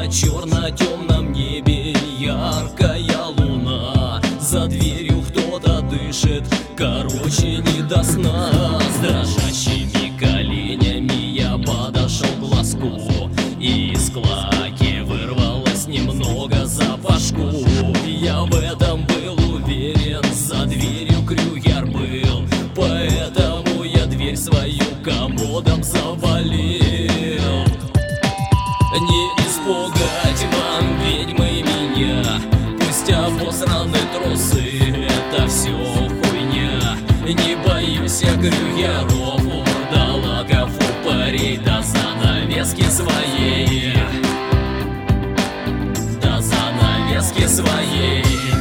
На черно-темном небе яркая луна, за дверью кто-то дышит, короче, не до сна. С дрожащими коленями я подошел к глазку, и из клаки вырвалось немного запашку. Я в этом был уверен, за дверью крюгер был, поэтому я дверь свою комодом завалил. Не испугать вам, ведьмы, меня, пусть обосраны трусы, это все хуйня. Не боюсь я крюгеров, вурдалаков, упырей, да занавески своей, да занавески своей.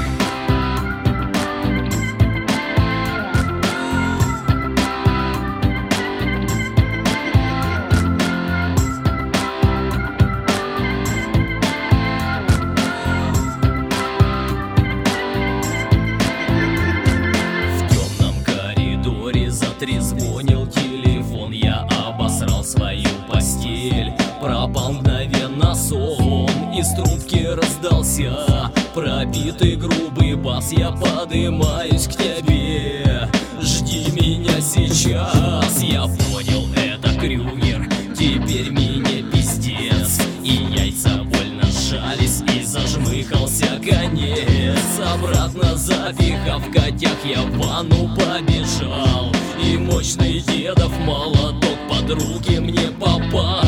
Затрезвонил телефон, я обосрал свою постель, пропал мгновенно сон, из трубки раздался пробитый грубый бас. Я подымаюсь к тебе, жди меня сейчас. Я понял, это крюгер, теперь мне пиздец. И яйца больно сжались, и зажмыхался конец. Обратно запихав котях, я в ванну побежал, и мощный дедов молоток под руки мне попал.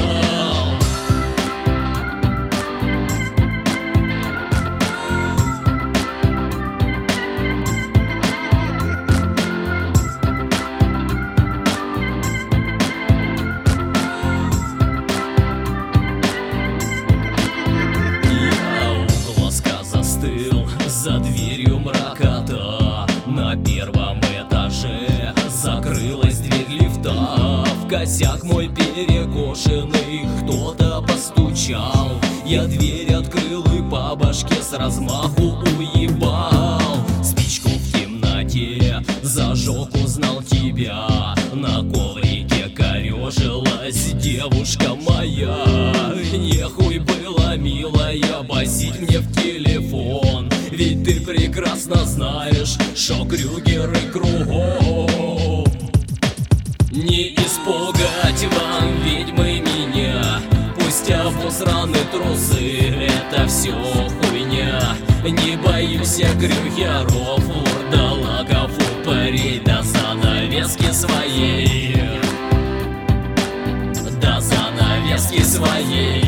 За дверью мракота, на первом этаже закрылась дверь лифта. В косяк мой перекошенный кто-то постучал, я дверь открыл и по башке с размаху уебал. Спичку в темноте зажег, узнал тебя, на коврике корежилась девушка моя. Нехуй было, милая, басить мне в телефон, ведь ты прекрасно знаешь, шо крюгеры кругом. Не испугать вам, ведьмы, меня, пусть обосраны трусы, это все хуйня. Не боюсь я крюгеров, вурдалаков, упырей, да занавески своей, да занавески своей.